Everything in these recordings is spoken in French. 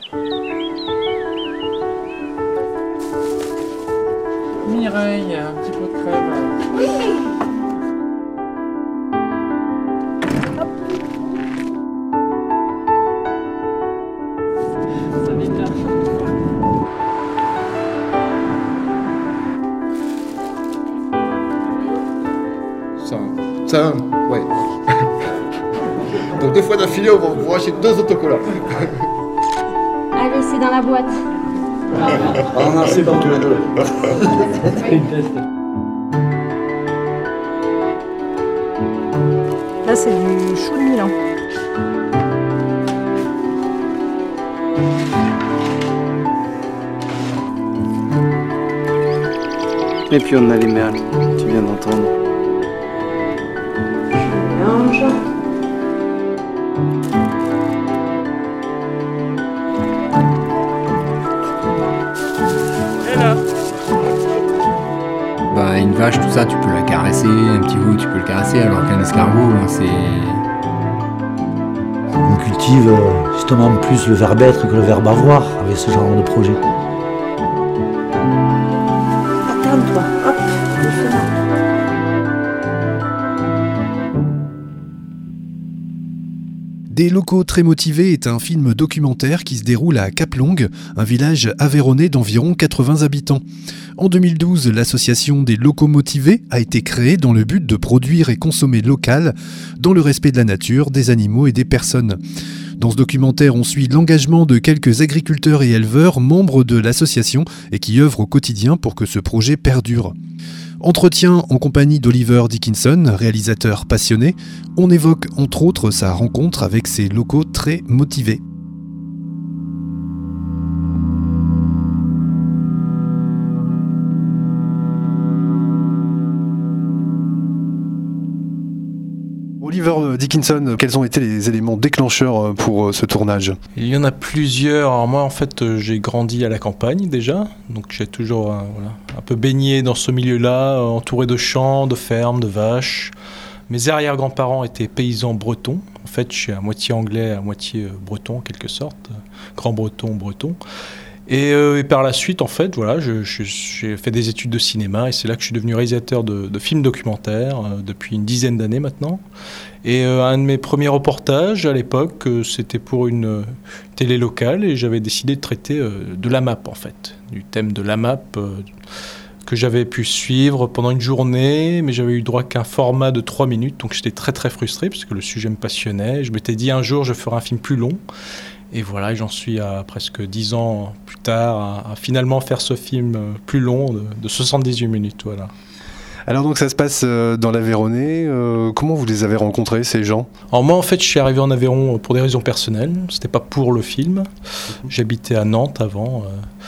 Mireille, un petit peu de crème. Oui. Ça m'éclate. Ça, ouais. Donc 2 fois d'affilée, on va vous racheter 2 autocollants. Allez, c'est dans la boîte. Ah non, c'est dans tous les 2. Là, c'est du chou de Milan. Et puis on a les merles, tu viens d'entendre. Mélange. Bah, une vache, tout ça, tu peux la caresser, un petit veau, tu peux le caresser, alors qu'un escargot, c'est... On cultive justement plus le verbe être que le verbe avoir avec ce genre de projet. Attends-toi, hop, doucement. Des locaux très motivés est un film documentaire qui se déroule à Cap-Longue, un village aveyronnais d'environ 80 habitants. En 2012, l'association des locaux motivés a été créée dans le but de produire et consommer local, dans le respect de la nature, des animaux et des personnes. Dans ce documentaire, on suit l'engagement de quelques agriculteurs et éleveurs membres de l'association et qui œuvrent au quotidien pour que ce projet perdure. Entretien en compagnie d'Oliver Dickinson, réalisateur passionné. On évoque entre autres sa rencontre avec ces locaux très motivés. Oliver Dickinson, quels ont été les éléments déclencheurs pour ce tournage ? Il y en a plusieurs. Alors moi, en fait, j'ai grandi à la campagne déjà, donc j'ai toujours un peu baigné dans ce milieu-là, entouré de champs, de fermes, de vaches. Mes arrière-grands-parents étaient paysans bretons. En fait, je suis à moitié anglais, à moitié breton en quelque sorte, grand breton. Et par la suite, en fait, voilà, j'ai fait des études de cinéma et c'est là que je suis devenu réalisateur de films documentaires depuis une dizaine d'années maintenant. Et un de mes premiers reportages à l'époque, c'était pour une télé locale et j'avais décidé de traiter de l'AMAP en fait, du thème de l'AMAP que j'avais pu suivre pendant une journée, mais j'avais eu droit qu'à un format de 3 minutes, donc j'étais très très frustré parce que le sujet me passionnait. Je m'étais dit un jour je ferai un film plus long. Et voilà, j'en suis à presque 10 ans plus tard à finalement faire ce film plus long de 78 minutes. Voilà. Alors donc ça se passe dans l'Aveyronnais. Comment vous les avez rencontrés, ces gens ? Alors moi, en fait, je suis arrivé en Aveyron pour des raisons personnelles. C'était pas pour le film. J'habitais à Nantes avant.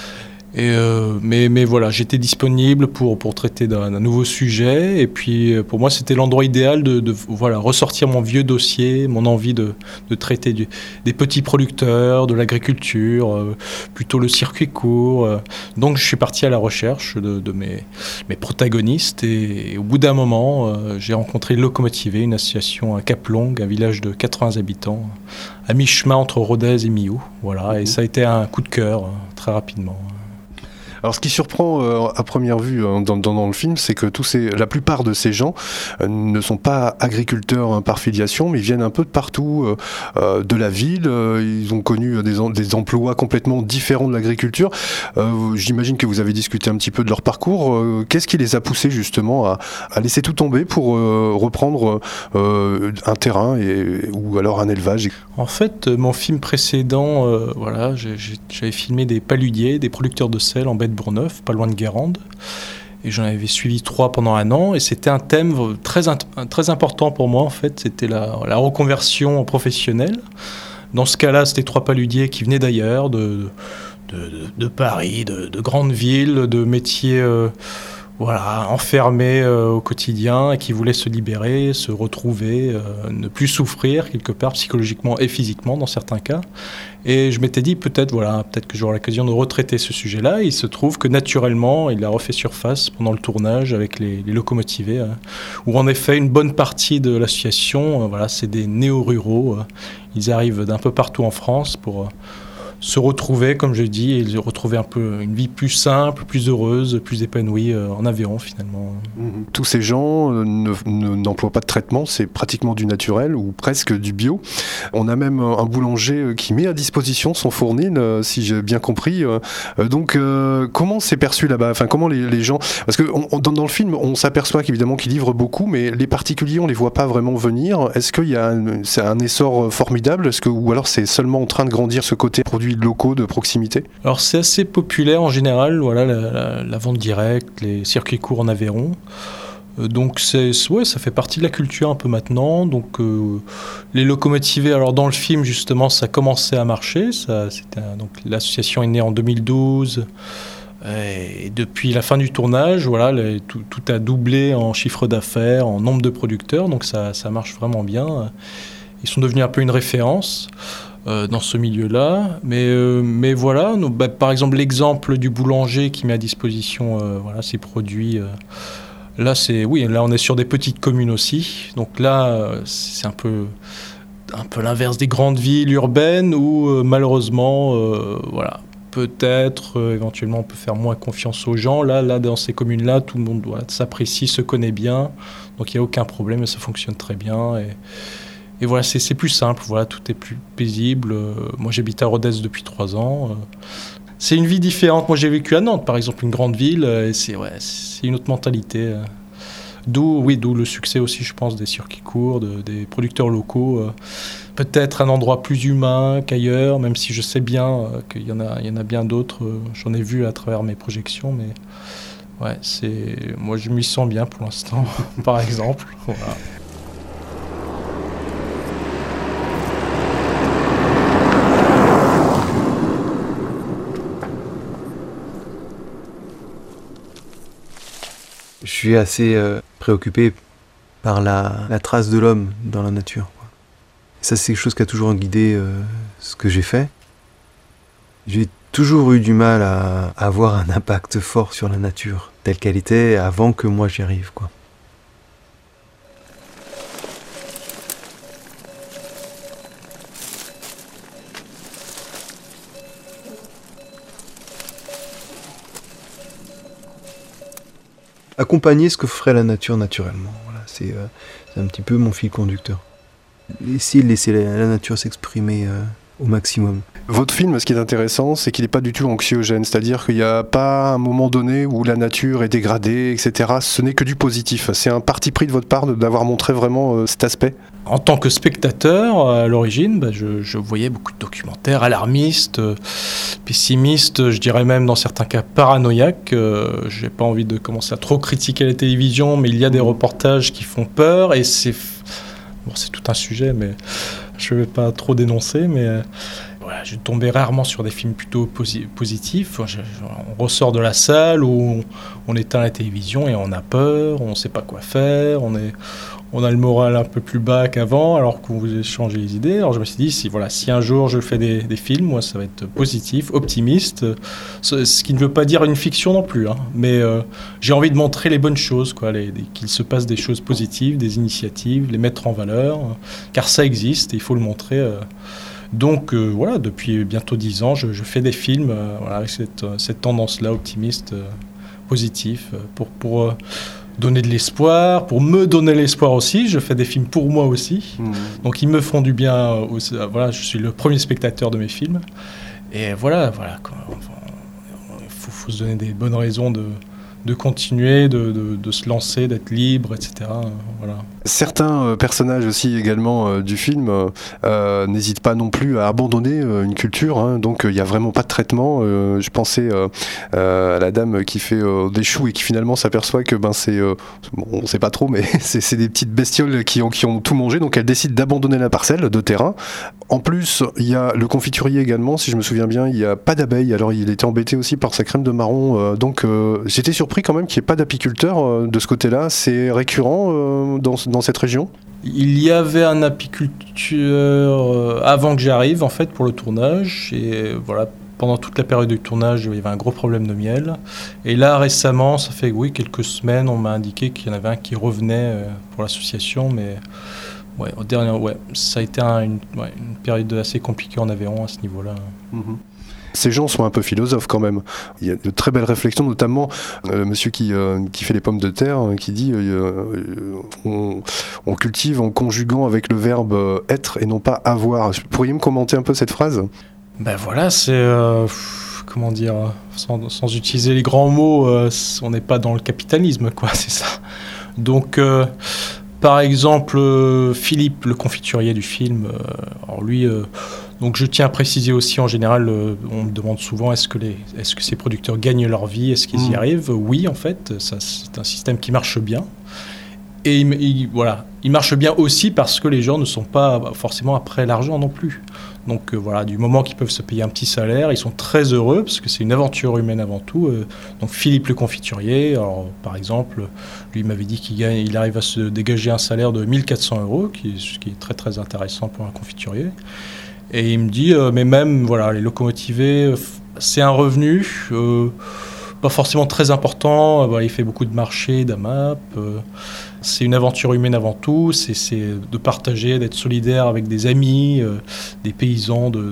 Mais voilà, j'étais disponible pour traiter d'un nouveau sujet. Et puis, pour moi, c'était l'endroit idéal de ressortir mon vieux dossier, mon envie de traiter des petits producteurs, de l'agriculture, plutôt le circuit court. Donc, je suis parti à la recherche de mes protagonistes. Et au bout d'un moment, j'ai rencontré Locomotivé, une association à Cap-Longue, un village de 80 habitants, à mi-chemin entre Rodez et Millau. Voilà, et ça a été un coup de cœur, très rapidement. Alors ce qui surprend à première vue dans le film, c'est que la plupart de ces gens ne sont pas agriculteurs par filiation, mais ils viennent un peu de partout de la ville. Ils ont connu des emplois complètement différents de l'agriculture. J'imagine que vous avez discuté un petit peu de leur parcours. Qu'est-ce qui les a poussés justement à laisser tout tomber pour reprendre un terrain ou alors un élevage ? En fait, mon film précédent, j'avais filmé des paludiers, des producteurs de sel en baie de Bourgneuf, pas loin de Guérande. Et j'en avais suivi 3 pendant un an. Et c'était un thème très important pour moi, en fait. C'était la reconversion professionnelle. Dans ce cas-là, c'était 3 paludiers qui venaient d'ailleurs, de Paris, de grandes villes, de métiers enfermés au quotidien et qui voulaient se libérer, se retrouver, ne plus souffrir quelque part psychologiquement et physiquement dans certains cas. Et je m'étais dit peut-être que j'aurai l'occasion de retraiter ce sujet-là. Et il se trouve que naturellement, il a refait surface pendant le tournage avec les Locomotivés, où en effet une bonne partie de l'association, c'est des néo-ruraux. Ils arrivent d'un peu partout en France pour se retrouver, comme je dis, et retrouver un peu une vie plus simple, plus heureuse, plus épanouie en Aveyron finalement. Tous ces gens n'emploient pas de traitement, c'est pratiquement du naturel ou presque du bio. On a même un boulanger qui met à disposition son fournil, si j'ai bien compris. Donc comment c'est perçu là-bas ? Enfin, comment les gens... Parce que dans le film, on s'aperçoit qu'évidemment qu'ils livrent beaucoup, mais les particuliers, on les voit pas vraiment venir. Est-ce qu'il y a c'est un essor formidable ? Ou alors c'est seulement en train de grandir ce côté produits locaux de proximité ? Alors c'est assez populaire en général, voilà, la vente directe, les circuits courts en Aveyron. Donc ça fait partie de la culture un peu maintenant. Donc les locomotivés, alors dans le film justement, ça commençait à marcher. Donc l'association est née en 2012. Et depuis la fin du tournage, voilà, tout a doublé en chiffre d'affaires, en nombre de producteurs. Donc ça marche vraiment bien. Ils sont devenus un peu une référence dans ce milieu-là. Mais voilà, par exemple, l'exemple du boulanger qui met à disposition ses produits. Là, on est sur des petites communes aussi. Donc là, c'est un peu l'inverse des grandes villes urbaines où malheureusement, peut-être, éventuellement, on peut faire moins confiance aux gens. Là, dans ces communes-là, tout le monde s'apprécie, se connaît bien. Donc il n'y a aucun problème et ça fonctionne très bien. Et voilà, c'est plus simple, voilà, tout est plus paisible. Moi, j'habite à Rodez depuis 3 ans. C'est une vie différente. Moi, j'ai vécu à Nantes, par exemple, une grande ville. Et c'est une autre mentalité. D'où le succès aussi, je pense, des circuits courts, des producteurs locaux. Peut-être un endroit plus humain qu'ailleurs, même si je sais bien qu'il y en a bien d'autres. J'en ai vu à travers mes projections, mais moi, je m'y sens bien pour l'instant, par exemple. Voilà. Je suis assez préoccupé par la trace de l'homme dans la nature. Ça, c'est quelque chose qui a toujours guidé ce que j'ai fait. J'ai toujours eu du mal à avoir un impact fort sur la nature, telle qu'elle était avant que moi j'y arrive, quoi. Accompagner ce que ferait la nature naturellement. Voilà, c'est un petit peu mon fil conducteur. Essayer de laisser la nature s'exprimer au maximum. Votre film, ce qui est intéressant, c'est qu'il n'est pas du tout anxiogène, c'est-à-dire qu'il n'y a pas un moment donné où la nature est dégradée, etc. Ce n'est que du positif. C'est un parti pris de votre part d'avoir montré vraiment cet aspect. En tant que spectateur, à l'origine, je voyais beaucoup de documentaires alarmistes, pessimistes, je dirais même dans certains cas paranoïaques. Je n'ai pas envie de commencer à trop critiquer la télévision, mais il y a des reportages qui font peur et c'est tout un sujet, mais je ne vais pas trop dénoncer, mais je tombais rarement sur des films plutôt positifs. On ressort de la salle où on éteint la télévision et on a peur, on ne sait pas quoi faire, on a le moral un peu plus bas qu'avant alors qu'on vous échange les idées. Alors je me suis dit, si un jour je fais des films, moi ça va être positif, optimiste, ce qui ne veut pas dire une fiction non plus, hein, mais j'ai envie de montrer les bonnes choses, qu'il se passe des choses positives, des initiatives, les mettre en valeur, car ça existe et il faut le montrer. Donc depuis bientôt 10 ans, je fais des films avec cette tendance-là optimiste, positif, pour donner de l'espoir, pour me donner l'espoir aussi. Je fais des films pour moi aussi. Donc ils me font du bien. Je suis le premier spectateur de mes films. Et voilà. Il faut se donner des bonnes raisons de continuer, de se lancer, d'être libre, etc. Voilà. Certains personnages aussi également du film n'hésitent pas non plus à abandonner une culture, hein, donc il n'y a vraiment pas de traitement. Je pensais à la dame qui fait des choux et qui finalement s'aperçoit que on ne sait pas trop, mais c'est des petites bestioles qui ont tout mangé, donc elle décide d'abandonner la parcelle de terrain. En plus, il y a le confiturier également, si je me souviens bien, il n'y a pas d'abeilles, alors il était embêté aussi par sa crème de marron, donc j'étais surpris quand même qu'il n'y ait pas d'apiculteur de ce côté-là. C'est récurrent dans cette région ? Il y avait un apiculteur avant que j'arrive, en fait, pour le tournage. Et voilà, pendant toute la période du tournage, il y avait un gros problème de miel. Et là, récemment, ça fait quelques semaines, on m'a indiqué qu'il y en avait un qui revenait pour l'association. Mais au dernier, ça a été une période assez compliquée en Aveyron à ce niveau-là. Ces gens sont un peu philosophes quand même. Il y a de très belles réflexions, notamment le monsieur qui fait les pommes de terre, qui dit on cultive en conjuguant avec le verbe être et non pas avoir. Pourriez-vous me commenter un peu cette phrase ? Ben voilà, c'est... comment dire, sans utiliser les grands mots, on n'est pas dans le capitalisme, quoi, c'est ça. Donc, par exemple, Philippe, le confiturier du film, alors lui, donc je tiens à préciser aussi, en général, on me demande souvent est-ce que ces producteurs gagnent leur vie, est-ce qu'ils y arrivent ? Oui, en fait, ça, c'est un système qui marche bien. Et voilà, il marche bien aussi parce que les gens ne sont pas forcément après l'argent non plus. Donc voilà, du moment qu'ils peuvent se payer un petit salaire, ils sont très heureux parce que c'est une aventure humaine avant tout. Donc Philippe le confiturier, alors, par exemple, lui m'avait dit qu'il arrive à se dégager un salaire de 1 400 €, ce qui est très très intéressant pour un confiturier. Et il me dit, mais même voilà, les locomotivés, c'est un revenu pas forcément très important. Il fait beaucoup de marchés, d'AMAP. C'est une aventure humaine avant tout. C'est de partager, d'être solidaire avec des amis, des paysans, de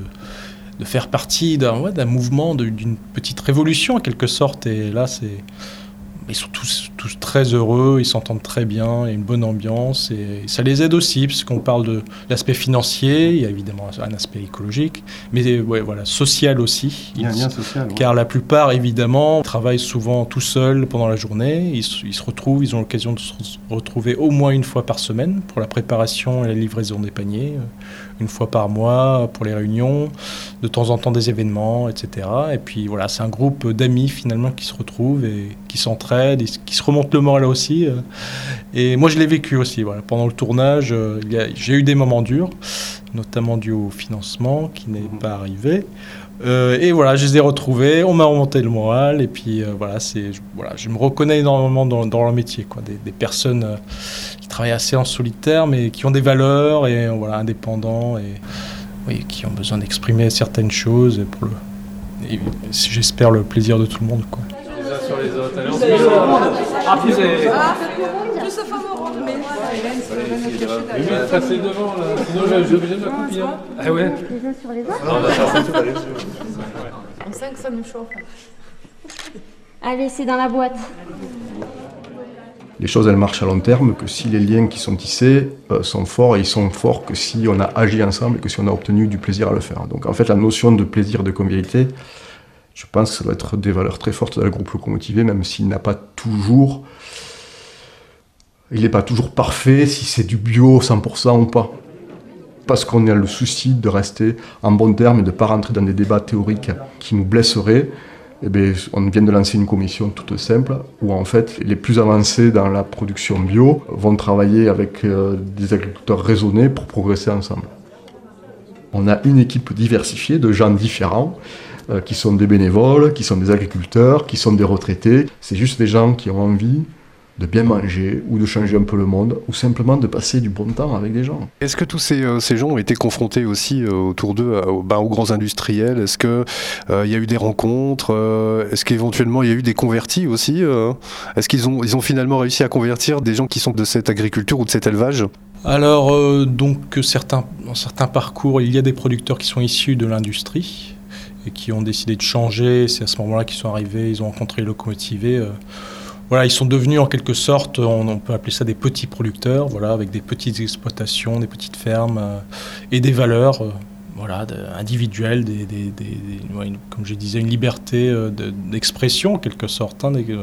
faire partie d'un mouvement, d'une petite révolution en quelque sorte. Et là, ils sont tous très heureux, ils s'entendent très bien, il y a une bonne ambiance et ça les aide aussi parce qu'on parle de l'aspect financier, il y a évidemment un aspect écologique, mais social aussi. Il y a un lien social. Car la plupart, évidemment, travaillent souvent tout seuls pendant la journée, ils se retrouvent, ils ont l'occasion de se retrouver au moins une fois par semaine pour la préparation et la livraison des paniers, une fois par mois pour les réunions, de temps en temps des événements, etc. Et puis voilà, c'est un groupe d'amis finalement qui se retrouvent et qui s'entraident, et qui se remontent le moral aussi. Et moi je l'ai vécu aussi. Voilà. Pendant le tournage, j'ai eu des moments durs, notamment dû au financement qui n'est pas arrivé. Et voilà, je les ai retrouvés, on m'a remonté le moral, et puis je me reconnais énormément dans leur métier, quoi. Des personnes qui travaillent assez en solitaire, mais qui ont des valeurs, et indépendants, et qui ont besoin d'exprimer certaines choses, et j'espère le plaisir de tout le monde, quoi. Les uns sur les autres, allez, on se met plus Plus de femmes au rond, mais... passer devant, là. Sinon, je vais ma copine. Ah ouais. Les uns sur les autres. Non, on va faire ça tout à l'heure. On sent que ça me chauffe. Allez, c'est dans la boîte. Les choses, elles marchent à long terme, que si les liens qui sont tissés sont forts, et ils sont forts que si on a agi ensemble et que si on a obtenu du plaisir à le faire. Donc en fait, la notion de plaisir, de convivialité, je pense que ça doit être des valeurs très fortes dans le groupe Locomotivé, même s'il n'a pas toujours... Il n'est pas toujours parfait, si c'est du bio 100% ou pas. Parce qu'on a le souci de rester en bon terme et de ne pas rentrer dans des débats théoriques qui nous blesseraient. Eh bien, on vient de lancer une commission toute simple où en fait les plus avancés dans la production bio vont travailler avec des agriculteurs raisonnés pour progresser ensemble. On a une équipe diversifiée de gens différents qui sont des bénévoles, qui sont des agriculteurs, qui sont des retraités. C'est juste des gens qui ont envie de bien manger ou de changer un peu le monde ou simplement de passer du bon temps avec des gens. Est-ce que tous ces gens ont été confrontés aussi autour d'eux aux grands industriels ? Est-ce qu'il y a eu des rencontres ? Est-ce qu'éventuellement il y a eu des convertis aussi ? Est-ce qu'ils ont finalement réussi à convertir des gens qui sont de cette agriculture ou de cet élevage ? Alors, dans certains parcours, il y a des producteurs qui sont issus de l'industrie et qui ont décidé de changer. C'est à ce moment-là qu'ils sont arrivés, ils ont rencontré les Locomotivé. Ils sont devenus en quelque sorte, on peut appeler ça des petits producteurs, avec des petites exploitations, des petites fermes et des valeurs individuelles, comme je disais, une liberté d'expression en quelque sorte.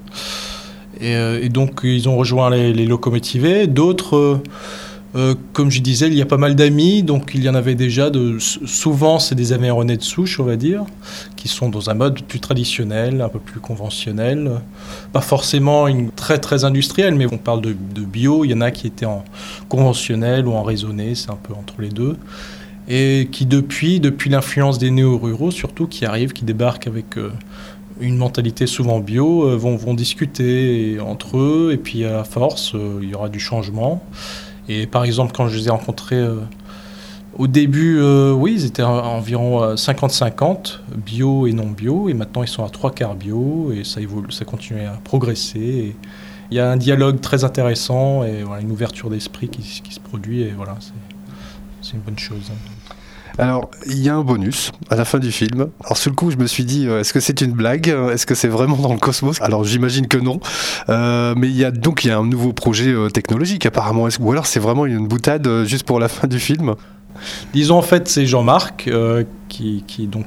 Et donc ils ont rejoint les Locomotivés. D'autres, comme je disais, il y a pas mal d'amis, donc il y en avait déjà. Souvent, c'est des Aveyronais de souche, on va dire, qui sont dans un mode plus traditionnel, un peu plus conventionnel. Pas forcément très très industriel, mais on parle de bio. Il y en a qui étaient en conventionnel ou en raisonné, c'est un peu entre les deux. Et qui depuis l'influence des néo-ruraux, surtout, qui arrivent, qui débarquent avec une mentalité souvent bio, vont discuter entre eux, et puis à force, il y aura du changement. Et par exemple, quand je les ai rencontrés au début, ils étaient environ 50-50, bio et non bio, et maintenant ils sont à 3/4 bio, et ça évolue, ça continue à progresser. Et il y a un dialogue très intéressant, et une ouverture d'esprit qui se produit, et c'est une bonne chose. Alors, il y a un bonus à la fin du film. Alors, sur le coup, je me suis dit, est-ce que c'est une blague ? Est-ce que c'est vraiment dans le cosmos ? Alors, j'imagine que non. Mais il y a un nouveau projet technologique, apparemment. Ou alors, c'est vraiment une boutade juste pour la fin du film ? Disons, en fait, c'est Jean-Marc, qui est donc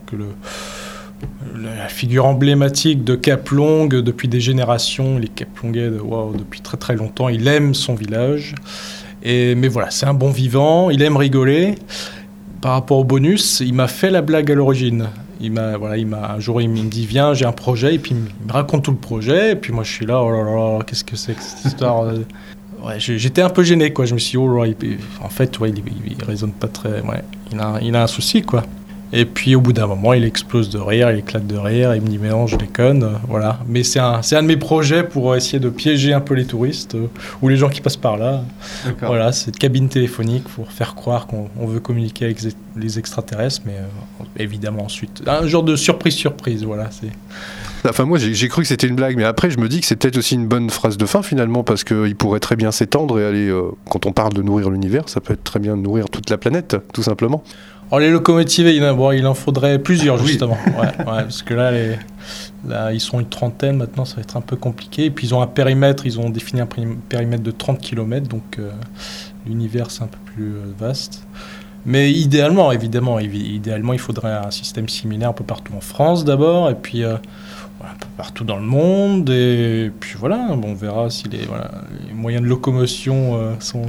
la figure emblématique de Cap-Long depuis des générations. Les Cap-Longais, depuis très très longtemps. Il aime son village. Mais voilà, c'est un bon vivant. Il aime rigoler. Par rapport au bonus, il m'a fait la blague à l'origine. Un jour, il me dit, viens, j'ai un projet, et puis il me raconte tout le projet, et puis moi, je suis là, oh là là, qu'est-ce que c'est que cette histoire ? J'étais un peu gêné, quoi. Je me suis dit, oh là, en fait, il raisonne pas très... Ouais, il a un souci, quoi. Et puis, au bout d'un moment, il explose de rire, il éclate de rire, il me dit, mais non, je déconne, voilà. Mais c'est un de mes projets pour essayer de piéger un peu les touristes, ou les gens qui passent par là. D'accord. Voilà, c'est une cabine téléphonique pour faire croire qu'on veut communiquer avec les extraterrestres, mais évidemment ensuite. Un genre de surprise, voilà. Enfin, moi, j'ai cru que c'était une blague, mais après, je me dis que c'est peut-être aussi une bonne phrase de fin, finalement, parce qu'il pourrait très bien s'étendre et aller... quand on parle de nourrir l'univers, ça peut être très bien de nourrir toute la planète, tout simplement. Alors, les locomotives, il en faudrait plusieurs, justement. Oui. Ouais, parce que là, ils sont une trentaine, maintenant, ça va être un peu compliqué. Et puis, ils ont défini un périmètre de 30 km, donc l'univers, c'est un peu plus vaste. Mais idéalement, évidemment, il faudrait un système similaire un peu partout en France, d'abord, et puis un peu partout dans le monde. Et puis voilà, on verra si les moyens de locomotion sont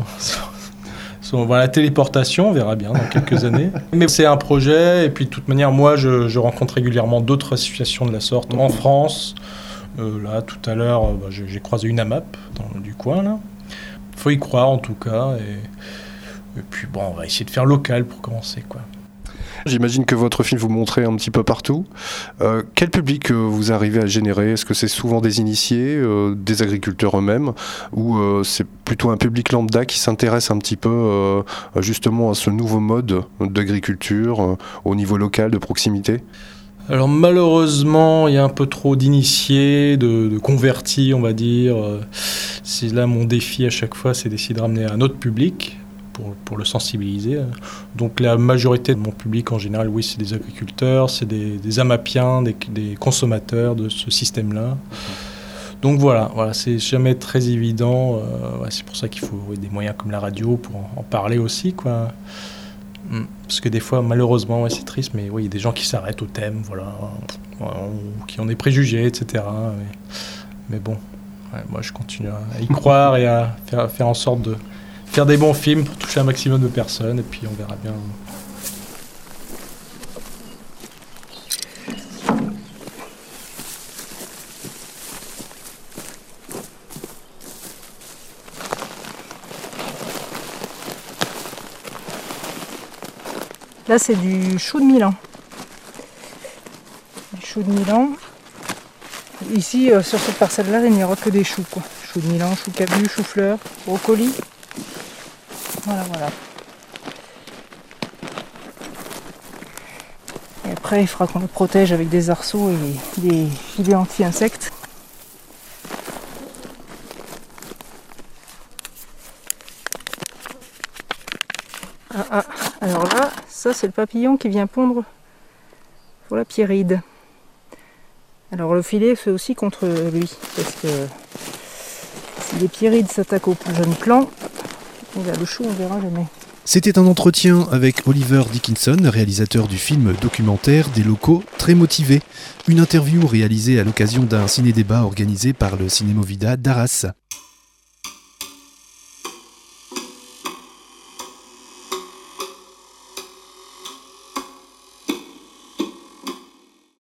la téléportation, on verra bien dans quelques années. Mais c'est un projet, et puis de toute manière, moi, je rencontre régulièrement d'autres associations de la sorte en France. Là, tout à l'heure, j'ai croisé une AMAP du coin, là. Faut y croire, en tout cas, et puis bon, on va essayer de faire local pour commencer, quoi. J'imagine que votre film vous montrez un petit peu partout. Quel public vous arrivez à générer ? Est-ce que c'est souvent des initiés, des agriculteurs eux-mêmes, ou c'est plutôt un public lambda qui s'intéresse un petit peu justement à ce nouveau mode d'agriculture au niveau local, de proximité ? Alors malheureusement, il y a un peu trop d'initiés, de convertis, on va dire. C'est là mon défi à chaque fois, c'est d'essayer de ramener un autre public. Pour le sensibiliser. Donc la majorité de mon public en général, oui, c'est des agriculteurs, c'est des amapiens, des consommateurs de ce système-là. Donc voilà, c'est jamais très évident. C'est pour ça qu'il faut des moyens comme la radio pour en parler aussi, quoi. Parce que des fois, malheureusement, c'est triste, mais oui, il y a des gens qui s'arrêtent au thème, qui ont des préjugés, etc. Mais bon, moi je continue à y croire et à faire en sorte de faire des bons films pour toucher un maximum de personnes, et puis on verra bien. Là, c'est du chou de Milan. Du chou de Milan. Ici, sur cette parcelle-là, il n'y aura que des choux, quoi. Chou de Milan, chou cabu, chou-fleur, brocoli. Voilà. Et après, il faudra qu'on le protège avec des arceaux et des filets anti-insectes. Alors là, ça c'est le papillon qui vient pondre pour la pierride. Alors le filet fait aussi contre lui, parce que si les pierrides s'attaquent aux plus jeunes plants, le chou, on verra jamais. C'était un entretien avec Oliver Dickinson, réalisateur du film documentaire Des locaux très motivés. Une interview réalisée à l'occasion d'un ciné-débat organisé par le Cinémovida d'Arras.